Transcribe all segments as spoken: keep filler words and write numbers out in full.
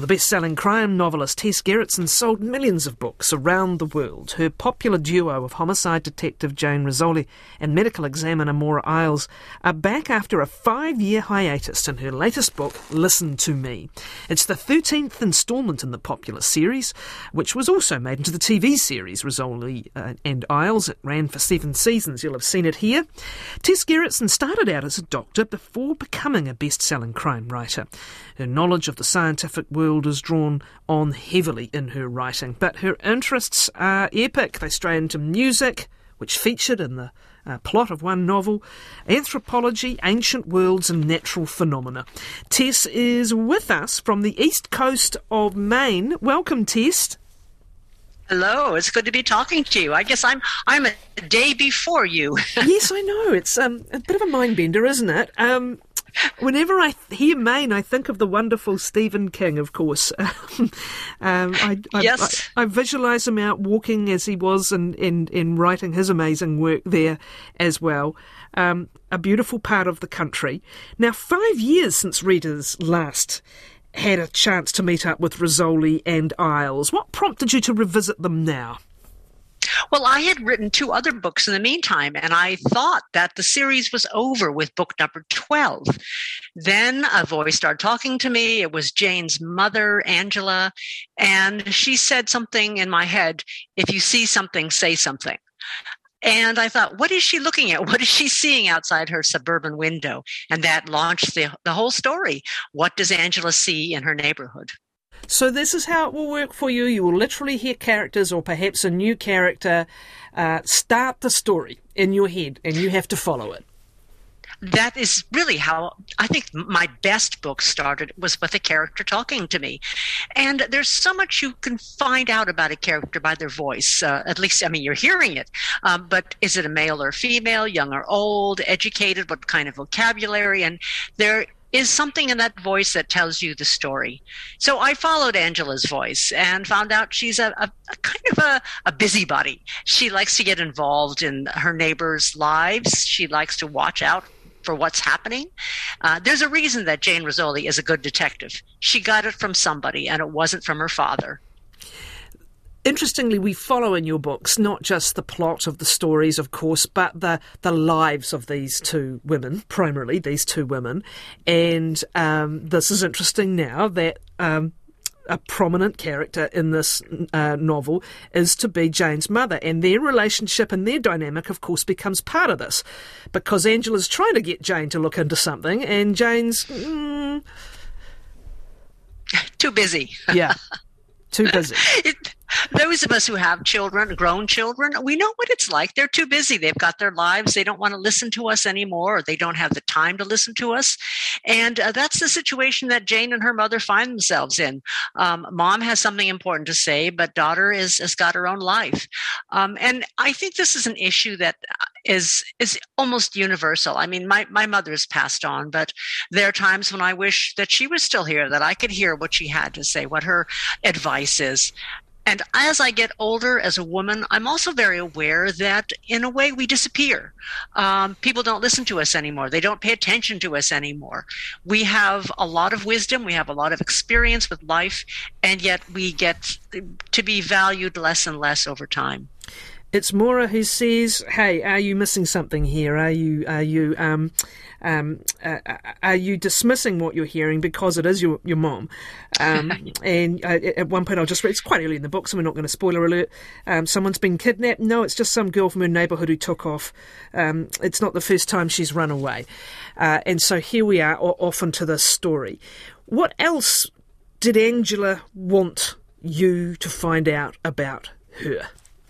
the best-selling crime novelist Tess Gerritsen sold millions of books around the world. Her popular duo of homicide detective Jane Rizzoli and medical examiner Maura Isles are back after a five-year hiatus in her latest book, Listen to Me. It's the thirteenth instalment in the popular series, which was also made into the T V series Rizzoli uh, and Isles. It ran for seven seasons. You'll have seen it here. Tess Gerritsen started out as a doctor before becoming a best-selling crime writer. Her knowledge of the scientific world is drawn on heavily in her writing, but her interests are epic. They stray into music, which featured in the uh, plot of one novel, anthropology, ancient worlds and natural phenomena. Tess is with us from the east coast of Maine. Welcome, Tess. Hello, it's good to be talking to you. I guess I'm I'm a day before you. Yes, I know. It's um, a bit of a mind bender, isn't it? Um, whenever I hear Maine, I think of the wonderful Stephen King, of course. um, I, I, yes. I, I visualise him out walking as he was in, in, in writing his amazing work there as well. Um, a beautiful part of the country. Now, five years since readers last had a chance to meet up with Rizzoli and Isles. What prompted you to revisit them now? Well, I had written two other books in the meantime, and I thought that the series was over with book number twelve. Then a voice started talking to me. It was Jane's mother, Angela, and she said something in my head, if you see something, say something. And I thought, what is she looking at? What is she seeing outside her suburban window? And that launched the, the whole story. What does Angela see in her neighborhood? So this is how it will work for you. You will literally hear characters or perhaps a new character uh, start the story in your head, and you have to follow it. That is really how I think my best book started, was with a character talking to me. And there's so much you can find out about a character by their voice. Uh, at least, I mean, you're hearing it. Um, but is it a male or female, young or old, educated, what kind of vocabulary? And there is something in that voice that tells you the story. So I followed Angela's voice and found out she's a, a, a kind of a, a busybody. She likes to get involved in her neighbors' lives. She likes to watch out for what's happening. Uh, there's a reason that Jane Rizzoli is a good detective. She got it from somebody, and it wasn't from her father. Interestingly, we follow in your books not just the plot of the stories, of course, but the, the lives of these two women, primarily these two women. And um, this is interesting now that um, a prominent character in this uh, novel is to be Jane's mother, and their relationship and their dynamic, of course, becomes part of this, because Angela's trying to get Jane to look into something, and Jane's mm, too busy. Yeah, too busy. it, those of us who have children, grown children, we know what it's like. They're too busy. They've got their lives. They don't want to listen to us anymore, or they don't have the time to listen to us. And uh, that's the situation that Jane and her mother find themselves in. Um, mom has something important to say, but daughter is, has got her own life. Um, and I think this is an issue that is is almost universal. I mean, my, my mother has passed on, but there are times when I wish that she was still here, that I could hear what she had to say, what her advice is. And as I get older as a woman, I'm also very aware that in a way we disappear. Um, people don't listen to us anymore. They don't pay attention to us anymore. We have a lot of wisdom. We have a lot of experience with life, and yet we get to be valued less and less over time. It's Maura who says, "Hey, are you missing something here? Are you are you um, um, uh, are you dismissing what you're hearing because it is your your mom?" Um, and uh, at one point, I'll just read. It's quite early in the book, so we're not going to spoiler alert. Um, someone's been kidnapped. No, it's just some girl from her neighbourhood who took off. Um, it's not the first time she's run away, uh, and so here we are, off into this story. What else did Angela want you to find out about her?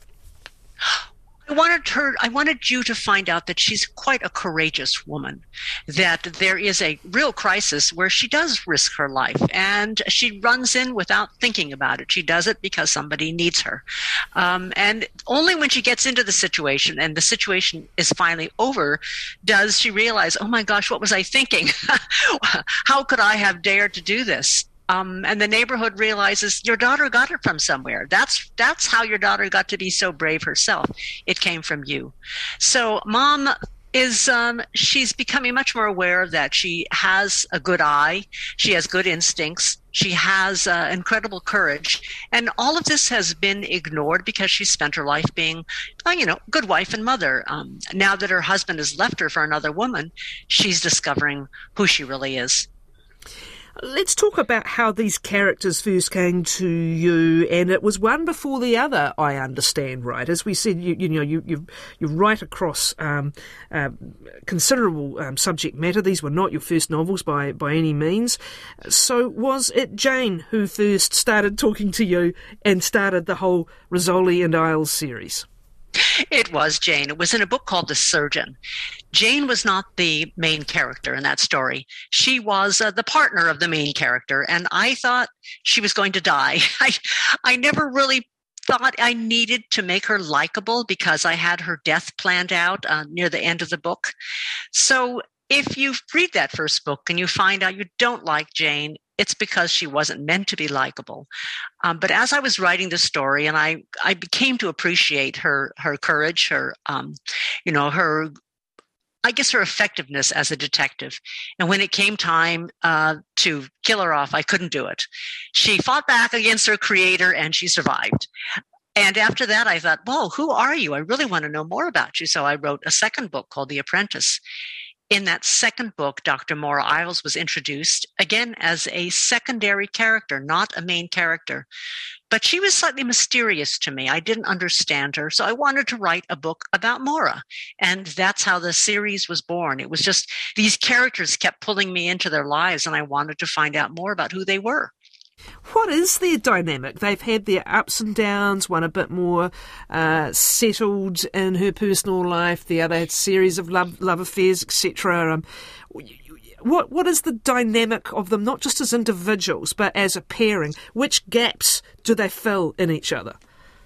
I wanted her, I wanted you to find out that she's quite a courageous woman, that there is a real crisis where she does risk her life, and she runs in without thinking about it. She does it because somebody needs her. Um, and only when she gets into the situation and the situation is finally over does she realize, oh my gosh, what was I thinking? How could I have dared to do this? Um, and the neighborhood realizes your daughter got it from somewhere. That's that's how your daughter got to be so brave herself. It came from you. So mom is um, she's becoming much more aware that she has a good eye, she has good instincts, she has uh, incredible courage, and all of this has been ignored because she spent her life being, uh, you know, good wife and mother. Um, now that her husband has left her for another woman, she's discovering who she really is. Let's talk about how these characters first came to you, and it was one before the other, I understand, right? As we said, you, you know, you you you write across um, uh, considerable um, subject matter. These were not your first novels by by any means. So, was it Jane who first started talking to you and started the whole Rizzoli and Isles series? It was Jane. It was in a book called The Surgeon. Jane was not the main character in that story. She was uh, the partner of the main character, and I thought she was going to die. I, I never really thought I needed to make her likable because I had her death planned out uh, near the end of the book. So if you read that first book and you find out you don't like Jane, it's because she wasn't meant to be likable. Um, but as I was writing the story, and I, I became to appreciate her her courage, her, um, you know, her, I guess her effectiveness as a detective. And when it came time uh, to kill her off, I couldn't do it. She fought back against her creator, and she survived. And after that, I thought, whoa, who are you? I really want to know more about you. So I wrote a second book called The Apprentice. In that second book, Doctor Maura Isles was introduced, again, as a secondary character, not a main character. But she was slightly mysterious to me. I didn't understand her, so I wanted to write a book about Maura. And that's how the series was born. It was just these characters kept pulling me into their lives, and I wanted to find out more about who they were. What is their dynamic? They've had their ups and downs, one a bit more uh, settled in her personal life, the other had a series of love, love affairs, et cetera. Um, what what is the dynamic of them, not just as individuals, but as a pairing? Which gaps do they fill in each other?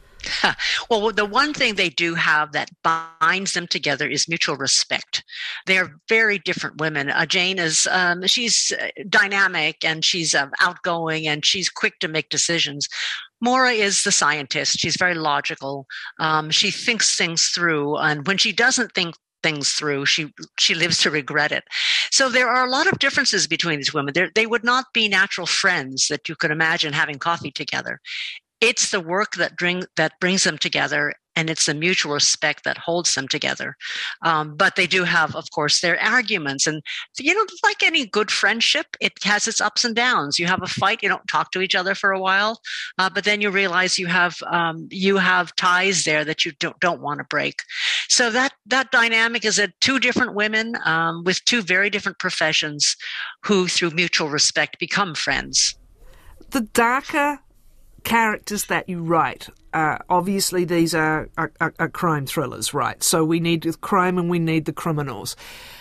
Well, the one thing they do have that binds them together is mutual respect. They're very different women. Uh, Jane is, um, she's dynamic and she's uh, outgoing and she's quick to make decisions. Maura is the scientist. She's very logical. Um, she thinks things through. And when she doesn't think things through, she she lives to regret it. So there are a lot of differences between these women. They're, they would not be natural friends that you could imagine having coffee together. It's the work that bring that brings them together, and it's the mutual respect that holds them together. Um, but they do have, of course, their arguments. And, you know, like any good friendship, it has its ups and downs. You have a fight, you don't talk to each other for a while, uh, but then you realize you have um, you have ties there that you don't, don't want to break. So that, that dynamic is that two different women um, with two very different professions who, through mutual respect, become friends. The darker characters that you write, uh, obviously these are, are, are crime thrillers, right? So we need the crime and we need the criminals.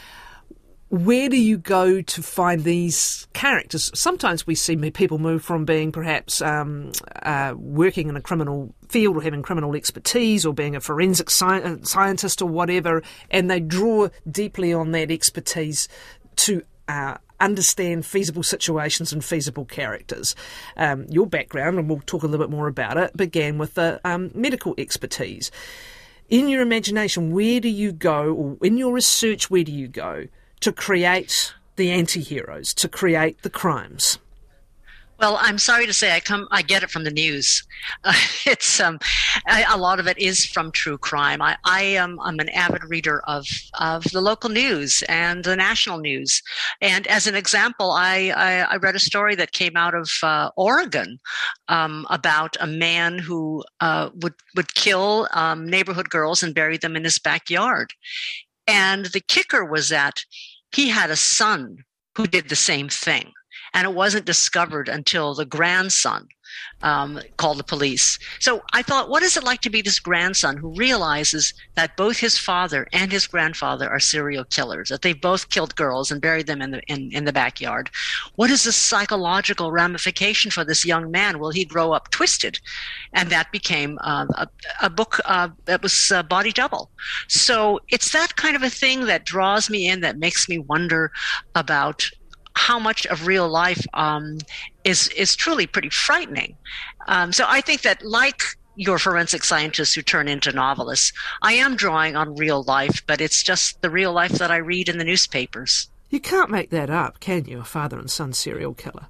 Where do you go to find these characters? Sometimes we see people move from being perhaps um, uh, working in a criminal field or having criminal expertise or being a forensic sci- scientist or whatever, and they draw deeply on that expertise to uh, understand feasible situations and feasible characters. Um, your background, and we'll talk a little bit more about it, began with the um, medical expertise. In your imagination, where do you go, or in your research, where do you go to create the anti-heroes, to create the crimes? Well, I'm sorry to say, I come, I get it from the news. Uh, it's um, I, a lot of it is from true crime. I, I am I'm an avid reader of of the local news and the national news. And as an example, I I, I read a story that came out of uh, Oregon um, about a man who uh, would would kill um, neighborhood girls and bury them in his backyard. And the kicker was that he had a son who did the same thing. And it wasn't discovered until the grandson um, called the police. So I thought, what is it like to be this grandson who realizes that both his father and his grandfather are serial killers, that they both killed girls and buried them in the in, in the backyard? What is the psychological ramification for this young man? Will he grow up twisted? And that became uh, a, a book uh, that was uh, Body Double. So it's that kind of a thing that draws me in, that makes me wonder about how much of real life um, is is truly pretty frightening. Um, so I think that, like your forensic scientists who turn into novelists. I am drawing on real life, but it's just the real life that I read in the newspapers. You can't make that up, can you? A father and son serial killer.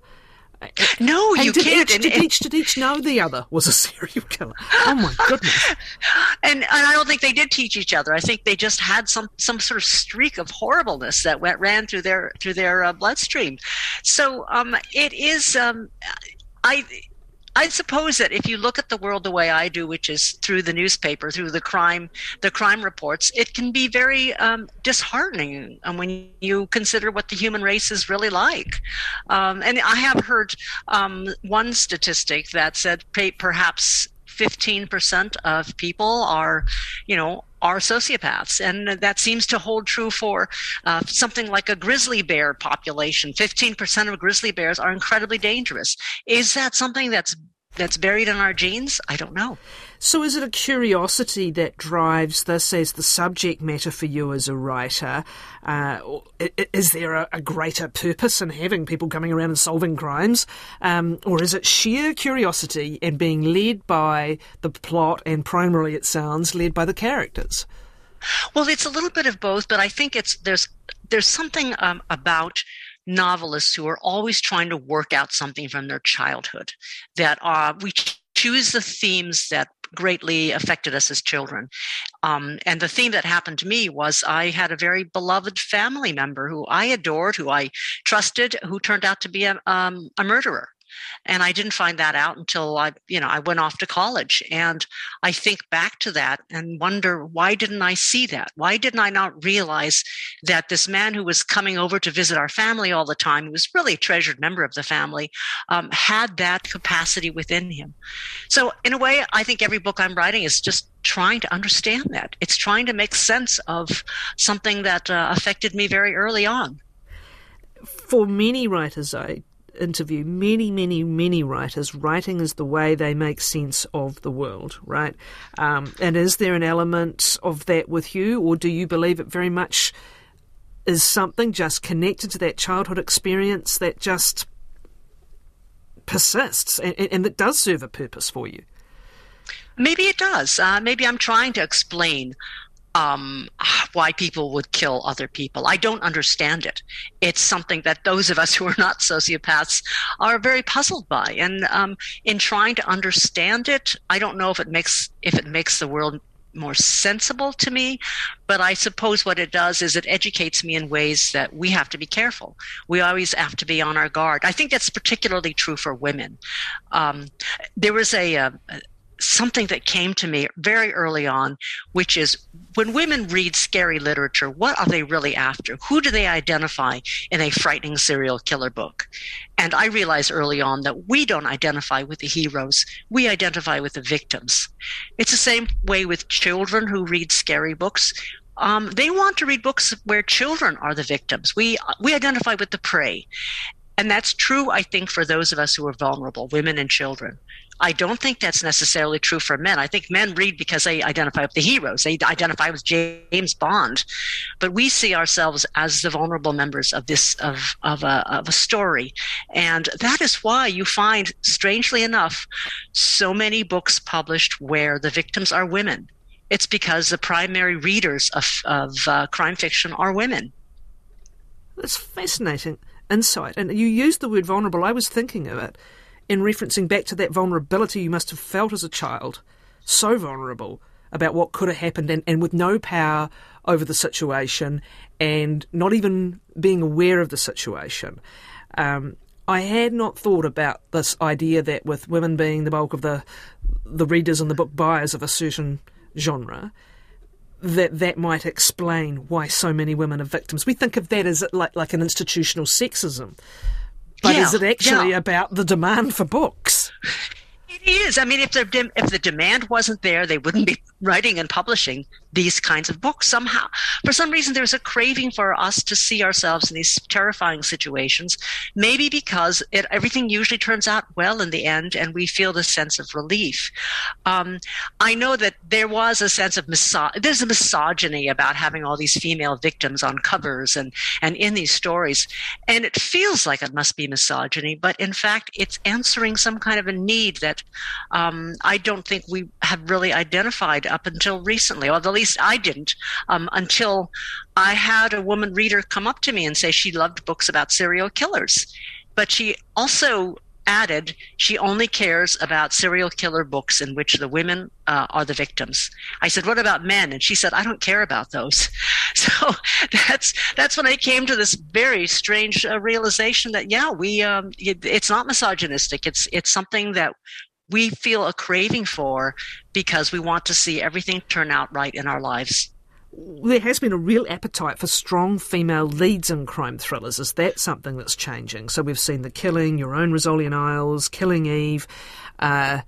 No, and you did can't. Each, and, did, and, each, did each know the other was a serial killer? Oh, my goodness. And, and I don't think they did teach each other. I think they just had some, some sort of streak of horribleness that went, ran through their through their uh, bloodstream. So um, it is... Um, I... I suppose that if you look at the world the way I do, which is through the newspaper, through the crime, the crime reports, it can be very um, disheartening when you consider what the human race is really like. Um, and I have heard um, one statistic that said perhaps fifteen percent of people are, you know, are sociopaths. And that seems to hold true for uh, something like a grizzly bear population. fifteen percent of grizzly bears are incredibly dangerous. Is that something that's that's buried in our genes? I don't know. So is it a curiosity that drives this as the subject matter for you as a writer? Uh, is there a, a greater purpose in having people coming around and solving crimes? Um, or is it sheer curiosity and being led by the plot and primarily, it sounds, led by the characters? Well, it's a little bit of both, but I think it's there's there's something um, about novelists who are always trying to work out something from their childhood, that uh, we choose the themes that greatly affected us as children. Um, and the theme that happened to me was I had a very beloved family member who I adored, who I trusted, who turned out to be a, um, a murderer. And I didn't find that out until I, you know, I went off to college. And I think back to that and wonder, why didn't I see that? Why didn't I not realize that this man who was coming over to visit our family all the time, who was really a treasured member of the family, um, had that capacity within him? So in a way, I think every book I'm writing is just trying to understand that. It's trying to make sense of something that uh, affected me very early on. For many writers, I interview many, many, many writers, writing is the way they make sense of the world, right? Um, and is there an element of that with you, or do you believe it very much is something just connected to that childhood experience that just persists and, and that does serve a purpose for you? Maybe it does. Uh, maybe I'm trying to explain Um, why people would kill other people. I don't understand it. It's something that those of us who are not sociopaths are very puzzled by. And um, in trying to understand it, I don't know if it makes if it makes the world more sensible to me, but I suppose what it does is it educates me in ways that we have to be careful. We always have to be on our guard. I think that's particularly true for women. Um, there was a, a something that came to me very early on, which is when women read scary literature, what are they really after? Who do they identify in a frightening serial killer book? And I realized early on that we don't identify with the heroes. We identify with the victims. It's the same way with children who read scary books. Um, they want to read books where children are the victims. We we identify with the prey. And that's true, I think, for those of us who are vulnerable, women and children. I don't think that's necessarily true for men. I think men read because they identify with the heroes. They identify with James Bond. But we see ourselves as the vulnerable members of this of of a, of a story. And that is why you find, strangely enough, so many books published where the victims are women. It's because the primary readers of, of uh, crime fiction are women. That's fascinating insight. And you used the word vulnerable. I was thinking of it in referencing back to that vulnerability you must have felt as a child, so vulnerable about what could have happened and, and with no power over the situation and not even being aware of the situation. Um, I had not thought about this idea that with women being the bulk of the the readers and the book buyers of a certain genre, that that might explain why so many women are victims. We think of that as like, like an institutional sexism. But yeah, is it actually yeah. about the demand for books? It is. I mean, if the if the demand wasn't there, they wouldn't be writing and publishing these kinds of books. Somehow, for some reason, there's a craving for us to see ourselves in these terrifying situations, maybe because it, everything usually turns out well in the end and we feel this sense of relief. Um, I know that there was a sense of miso- there's a misogyny about having all these female victims on covers and, and in these stories. And it feels like it must be misogyny, but in fact, it's answering some kind of a need that um, I don't think we have really identified up until recently, or at least I didn't, um, until I had a woman reader come up to me and say she loved books about serial killers. But she also added she only cares about serial killer books in which the women uh, are the victims. I said, what about men? And she said, I don't care about those. So that's that's when I came to this very strange uh, realization that, yeah, we um, it, it's not misogynistic. It's it's something that we feel a craving for because we want to see everything turn out right in our lives. There has been a real appetite for strong female leads in crime thrillers. Is that something that's changing? So we've seen The Killing, your own Rizzoli Isles, Killing Eve. Uh,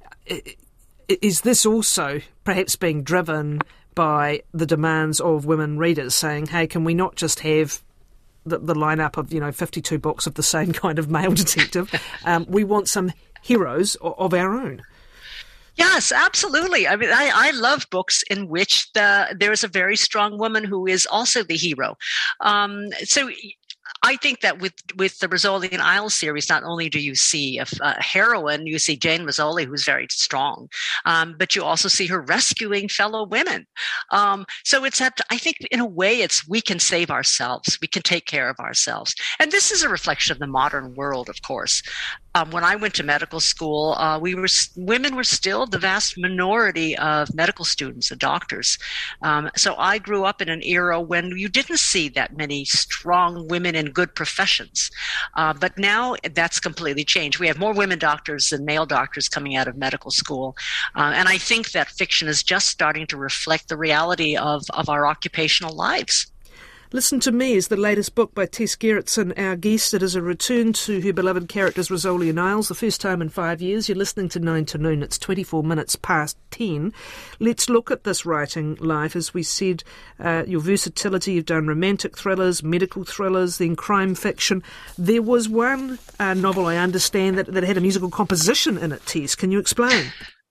is this also perhaps being driven by the demands of women readers saying, hey, can we not just have the, the lineup of, you know, fifty-two books of the same kind of male detective? Um, we want some heroes of our own. Yes, absolutely. I mean, I, I love books in which the, there is a very strong woman who is also the hero. Um, so I think that with, with the Rizzoli and Isles series, not only do you see a, a heroine, you see Jane Rizzoli, who's very strong, um, but you also see her rescuing fellow women. Um, so it's that, I think in a way, it's we can save ourselves. We can take care of ourselves. And this is a reflection of the modern world, of course. Um, when I went to medical school, uh, we were women were still the vast minority of medical students and doctors. Um, so I grew up in an era when you didn't see that many strong women in good professions. Uh, but now that's completely changed. We have more women doctors than male doctors coming out of medical school. Uh, and I think that fiction is just starting to reflect the reality of, of our occupational lives. Listen to Me is the latest book by Tess Gerritsen, our guest. It is a return to her beloved characters Rizzoli and Isles, the first time in five years. You're listening to Nine to Noon. It's twenty-four minutes past ten. Let's look at this writing life. As we said, uh, your versatility, you've done romantic thrillers, medical thrillers, then crime fiction. There was one uh, novel, I understand, that, that had a musical composition in it, Tess. Can you explain?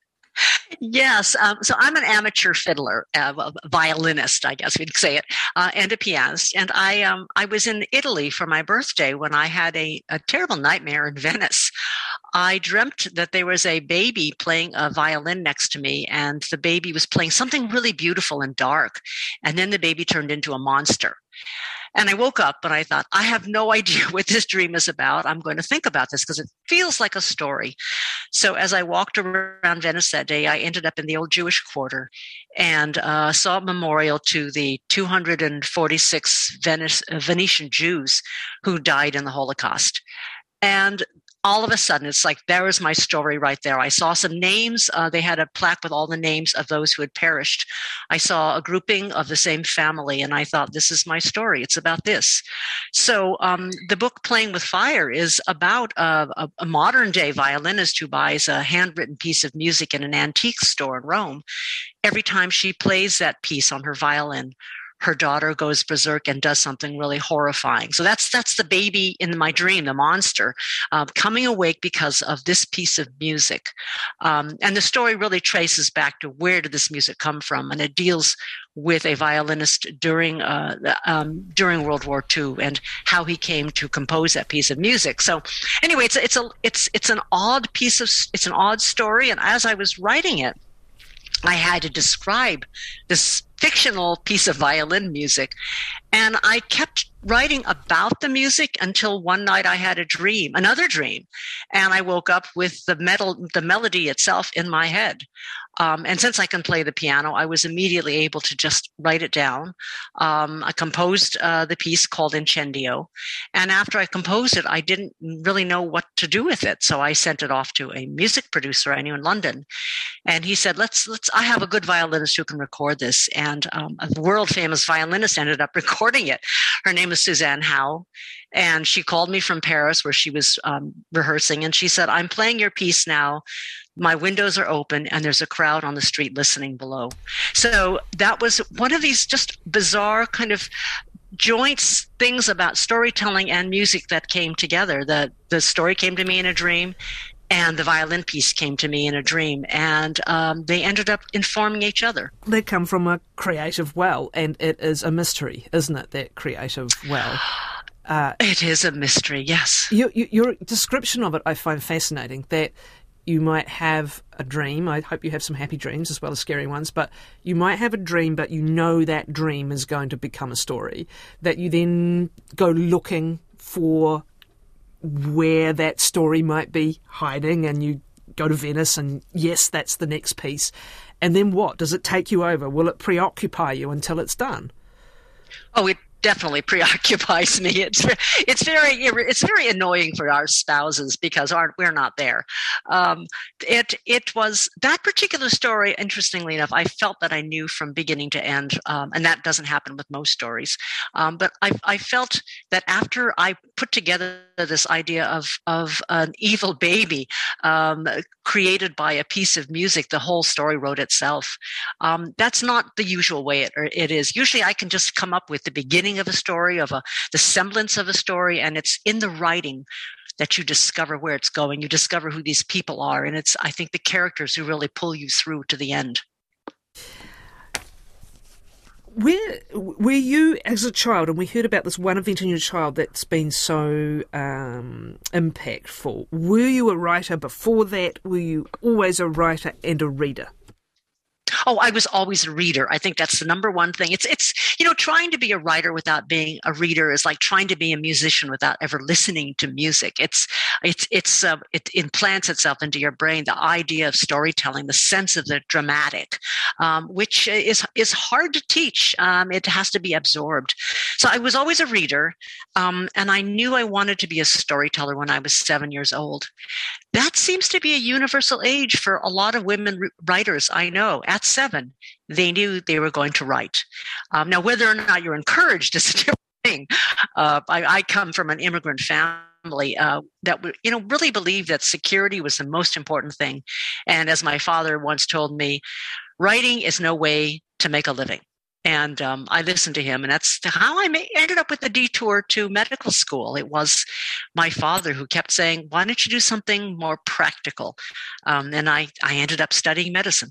Yes. Um, so I'm an amateur fiddler, uh, a violinist, I guess we'd say it, uh, and a pianist. And I um, I was in Italy for my birthday when I had a, a terrible nightmare in Venice. I dreamt that there was a baby playing a violin next to me, and the baby was playing something really beautiful and dark. And then the baby turned into a monster. And I woke up and I thought, I have no idea what this dream is about. I'm going to think about this because it feels like a story. So as I walked around Venice that day, I ended up in the old Jewish quarter and uh, saw a memorial to the two hundred forty-six Venice, uh, Venetian Jews who died in the Holocaust. And all of a sudden, it's like, there was my story right there. I saw some names. Uh, they had a plaque with all the names of those who had perished. I saw a grouping of the same family, and I thought, this is my story. It's about this. So um, the book Playing with Fire is about a, a, a modern-day violinist who buys a handwritten piece of music in an antique store in Rome. Every time she plays that piece on her violin, her daughter goes berserk and does something really horrifying. So that's that's the baby in my dream, the monster, uh, coming awake because of this piece of music. Um, and the story really traces back to where did this music come from, and it deals with a violinist during uh, um, during World War Two and how he came to compose that piece of music. So anyway, it's it's a it's it's an odd piece of it's an odd story, and as I was writing it, I had to describe this fictional piece of violin music. And I kept writing about the music until one night I had a dream, another dream. And I woke up with the metal, the melody itself in my head. Um, and since I can play the piano, I was immediately able to just write it down. Um, I composed uh, the piece called Incendio. And after I composed it, I didn't really know what to do with it. So I sent it off to a music producer I knew in London. And he said, let's, let's, I have a good violinist who can record this. And um, a world famous violinist ended up recording it. Her name is was Suzanne Howe, and she called me from Paris where she was um, rehearsing, and she said, I'm playing your piece now. My windows are open and there's a crowd on the street listening below. So that was one of these just bizarre kind of joint things about storytelling and music that came together. The, the story came to me in a dream, and the violin piece came to me in a dream, and um, they ended up informing each other. They come from a creative well, and it is a mystery, isn't it, that creative well? Uh, it is a mystery, yes. Your, your description of it I find fascinating, that you might have a dream. I hope you have some happy dreams as well as scary ones, but you might have a dream, but you know that dream is going to become a story, that you then go looking for where that story might be hiding, and you go to Venice and yes, that's the next piece. And then what? Does it take you over? Will it preoccupy you until it's done? Oh, it definitely preoccupies me. It's it's very it's very annoying for our spouses because aren't we're not there. Um, it it was that particular story. Interestingly enough, I felt that I knew from beginning to end, um, and that doesn't happen with most stories. Um, but I I felt that after I put together this idea of of an evil baby um, created by a piece of music, the whole story wrote itself. Um, that's not the usual way it it is. Usually, I can just come up with the beginning of a story, of a the semblance of a story, and it's in the writing that you discover where it's going. You discover who these people are, and it's I think the characters who really pull you through to the end. Where were you as a child, and we heard about this one event in your child that's been so um, impactful. Were you a writer before that? Were you always a writer and a reader? Oh, I was always a reader. I think that's the number one thing. It's, it's, you know, trying to be a writer without being a reader is like trying to be a musician without ever listening to music. It's, it's, it's, uh, it implants itself into your brain, the idea of storytelling, the sense of the dramatic, um, which is, is hard to teach. Um, it has to be absorbed. So I was always a reader. Um, and I knew I wanted to be a storyteller when I was seven years old. That seems to be a universal age for a lot of women writers I know. At seven, they knew they were going to write. Um, now, whether or not you're encouraged is a different thing. Uh, I, I come from an immigrant family uh, that you know really believed that security was the most important thing. And as my father once told me, writing is no way to make a living. And um, I listened to him, and that's how I may, ended up with the detour to medical school. It was my father who kept saying, why don't you do something more practical? Um, and I, I ended up studying medicine.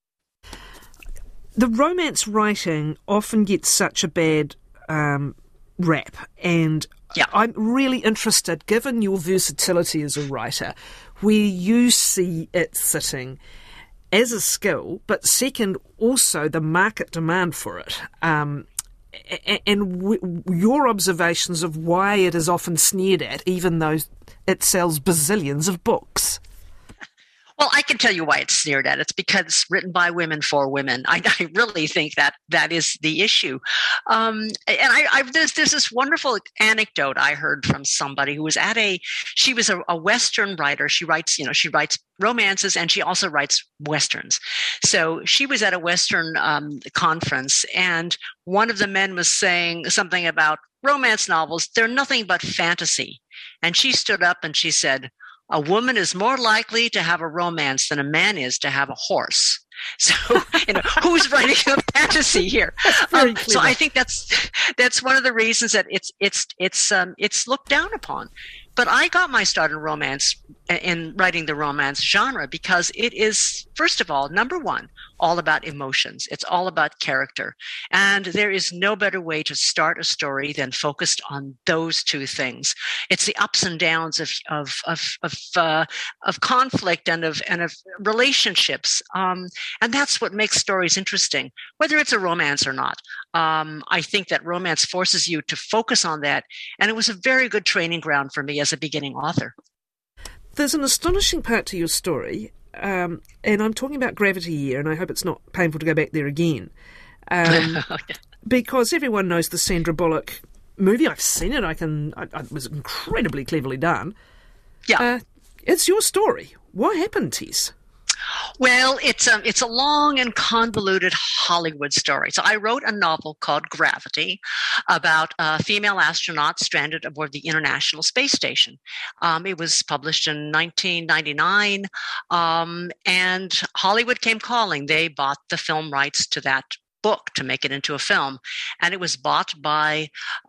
The romance writing often gets such a bad um, rap, and yeah. I'm really interested, given your versatility as a writer, where you see it sitting as a skill, but second, also the market demand for it, um, and w- your observations of why it is often sneered at, even though it sells bazillions of books. Well, I can tell you why it's sneered at. It's because it's written by women for women. I, I really think that that is the issue. Um, and I, I, there's, there's this wonderful anecdote I heard from somebody who was at a, she was a, a Western writer. She writes, you know, she writes romances and she also writes Westerns. So she was at a Western um, conference, and one of the men was saying something about romance novels. They're nothing but fantasy. And she stood up and she said, a woman is more likely to have a romance than a man is to have a horse. So, you know, who's writing a fantasy here? Um, so I think that's that's one of the reasons that it's it's it's um, it's looked down upon. But I got my start in romance, in writing the romance genre, because it is, first of all, number one, all about emotions. It's all about character. And there is no better way to start a story than focused on those two things. It's the ups and downs of of of of, uh, of conflict and of and of relationships. Um, and that's what makes stories interesting, whether it's a romance or not. Um, I think that romance forces you to focus on that. And it was a very good training ground for me as a beginning author. There's an astonishing part to your story, um, and I'm talking about Gravity Year, and I hope it's not painful to go back there again, um, okay. because everyone knows the Sandra Bullock movie. I've seen it. I can. I, it was incredibly cleverly done. Yeah, uh, it's your story. What happened, Tess? Well, it's um, it's a long and convoluted Hollywood story. So I wrote a novel called Gravity about a female astronaut stranded aboard the International Space Station. Um, it was published in nineteen ninety-nine, um, and Hollywood came calling. They bought the film rights to that book to make it into a film, and it was bought by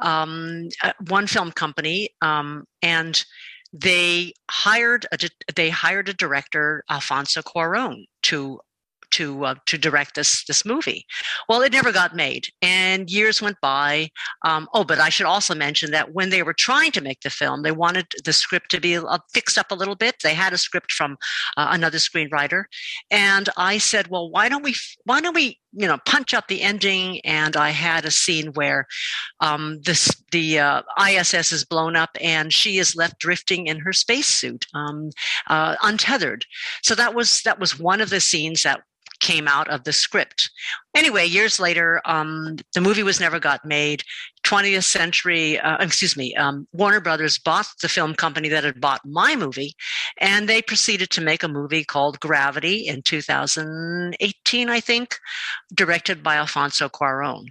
um, one film company, um, and they hired a they hired a director, Alfonso Cuarón, to to uh, to direct this this movie. Well, it never got made, and years went by. Um, oh, but I should also mention that when they were trying to make the film, they wanted the script to be uh, fixed up a little bit. They had a script from uh, another screenwriter, and I said, "Well, why don't we why don't we you know punch up the ending?" And I had a scene where um, this the uh, I S S is blown up, and she is left drifting in her spacesuit, um, uh, untethered. So that was that was one of the scenes that came out of the script. Anyway, years later, um, the movie was never got made. twentieth century, uh, excuse me, um, Warner Brothers bought the film company that had bought my movie, and they proceeded to make a movie called Gravity in two thousand eighteen, I think, directed by Alfonso Cuarón.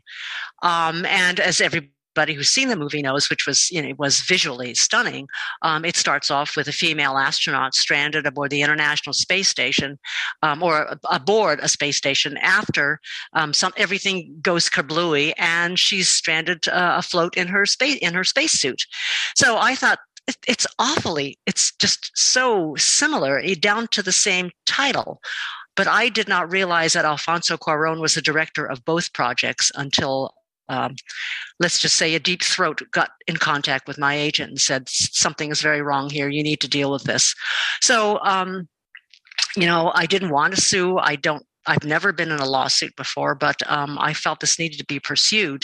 Um, and as everybody who's seen the movie knows, which was, you know, was visually stunning. Um, it starts off with a female astronaut stranded aboard the International Space Station, um, or aboard a space station after um, some everything goes kablooey, and she's stranded uh, afloat in her space in her spacesuit. So I thought, it's awfully, it's just so similar, down to the same title. But I did not realize that Alfonso Cuarón was the director of both projects until Um, let's just say a deep throat got in contact with my agent and said, something is very wrong here. You need to deal with this. So, um, you know, I didn't want to sue. I don't, I've never been in a lawsuit before, but um, I felt this needed to be pursued.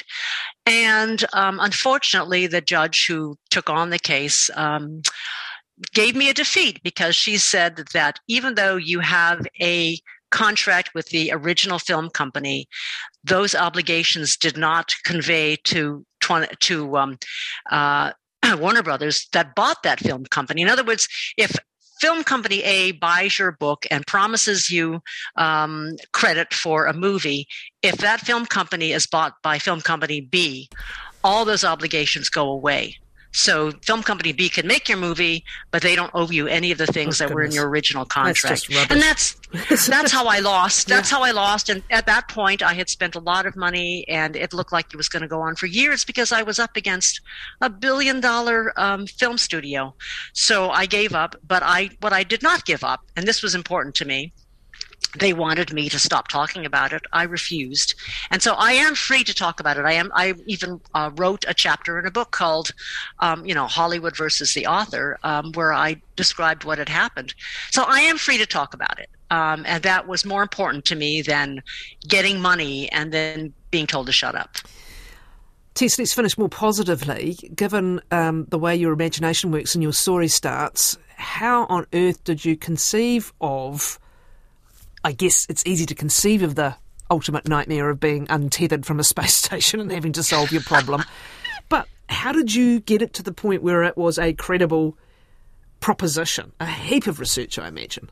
And um, unfortunately, the judge who took on the case um, gave me a defeat, because she said that even though you have a contract with the original film company, those obligations did not convey to to um, uh, Warner Brothers that bought that film company. In other words, if film company A buys your book and promises you um, credit for a movie, if that film company is bought by film company B, all those obligations go away. So film company B can make your movie, but they don't owe you any of the things oh, that goodness. were in your original contract. That's and that's that's how I lost. That's yeah. how I lost. And at that point, I had spent a lot of money, and it looked like it was going to go on for years, because I was up against a billion dollar um, film studio. So I gave up. But I what I did not give up, and this was important to me, they wanted me to stop talking about it. I refused. And so I am free to talk about it. I am. I even uh, wrote a chapter in a book called, um, you know, Hollywood versus the Author, um, where I described what had happened. So I am free to talk about it. Um, and that was more important to me than getting money and then being told to shut up. Tess, let's finish more positively. Given um, the way your imagination works and your story starts, how on earth did you conceive of, I guess it's easy to conceive of the ultimate nightmare of being untethered from a space station and having to solve your problem. But how did you get it to the point where it was a credible proposition? A heap of research, I imagine.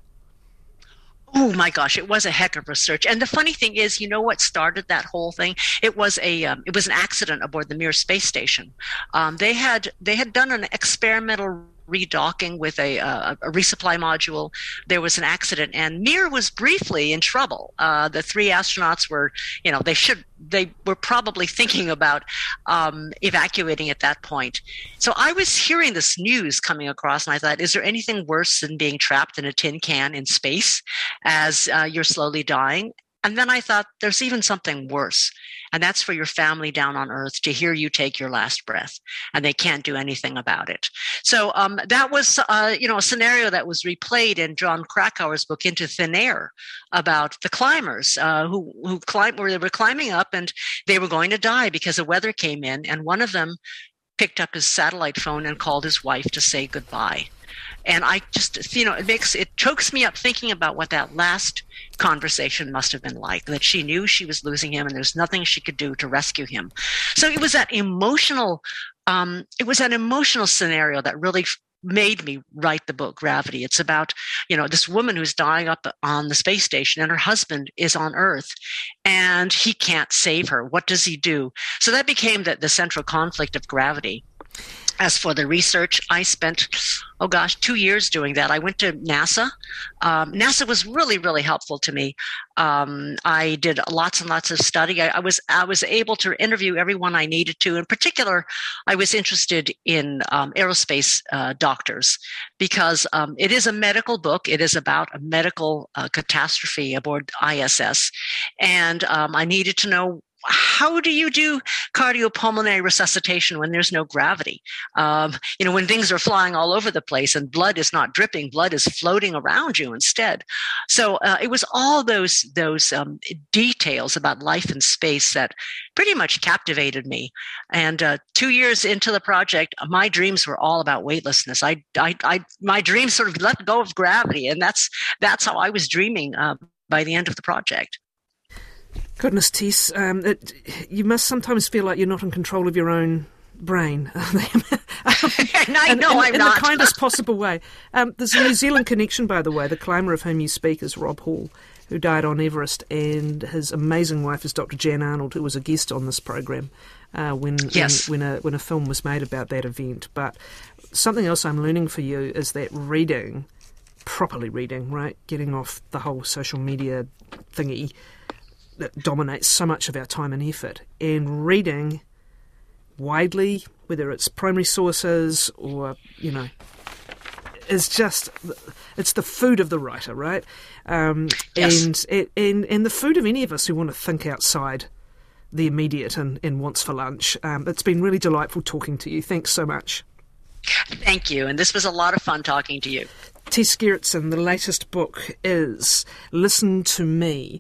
Oh my gosh, it was a heck of research. And the funny thing is, you know what started that whole thing? It was a um, it was an accident aboard the Mir space station. Um, they had they had done an experimental redocking with a, uh, a resupply module. There was an accident, and Mir was briefly in trouble. Uh, the three astronauts were, you know, they should, they were probably thinking about um, evacuating at that point. So I was hearing this news coming across, and I thought, is there anything worse than being trapped in a tin can in space as uh, you're slowly dying? And then I thought, there's even something worse. And that's for your family down on Earth to hear you take your last breath, and they can't do anything about it. So um, that was, uh, you know, a scenario that was replayed in Jon Krakauer's book Into Thin Air, about the climbers uh, who who climbed, where they were climbing up and they were going to die because the weather came in, and one of them picked up his satellite phone and called his wife to say goodbye. And I just, you know, it makes, it chokes me up thinking about what that last conversation must have been like, that she knew she was losing him and there's nothing she could do to rescue him. So it was that emotional, um, it was an emotional scenario that really made me write the book Gravity. It's about, you know, this woman who's dying up on the space station and her husband is on Earth and he can't save her. What does he do? So that became the, the central conflict of Gravity. As for the research, I spent, oh gosh, two years doing that. I went to NASA. Um, NASA was really, really helpful to me. Um, I did lots and lots of study. I, I was I was able to interview everyone I needed to. In particular, I was interested in um, aerospace uh, doctors because um, it is a medical book. It is about a medical uh, catastrophe aboard I S S. And um, I needed to know, how do you do cardiopulmonary resuscitation when there's no gravity? Um, you know, when things are flying all over the place and blood is not dripping, blood is floating around you instead. So uh, it was all those those um, details about life in space that pretty much captivated me. And uh, two years into the project, my dreams were all about weightlessness. I, I, I, my dreams sort of let go of gravity, and that's that's how I was dreaming uh, by the end of the project. Goodness, Tess, um, it, you must sometimes feel like you're not in control of your own brain. I know in, I'm in not. the kindest possible way. Um, there's a New Zealand connection, by the way. The climber of whom you speak is Rob Hall, who died on Everest, and his amazing wife is Doctor Jan Arnold, who was a guest on this program uh, when, yes. when, when, a, when a film was made about that event. But something else I'm learning for you is that reading, properly reading, right, getting off the whole social media thingy, that dominates so much of our time and effort, and reading widely, whether it's primary sources or, you know, is just, it's the food of the writer, right? Um, yes. and, and and the food of any of us who want to think outside the immediate and, and wants for lunch. Um, it's been really delightful talking to you. Thanks so much. Thank you. And this was a lot of fun talking to you. Tess Gerritsen, the latest book is Listen to Me.